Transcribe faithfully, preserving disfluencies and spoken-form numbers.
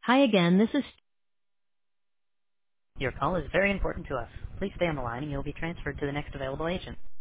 Hi again, this is... Your call is very important to us. Please stay on the line and you'll be transferred to the next available agent.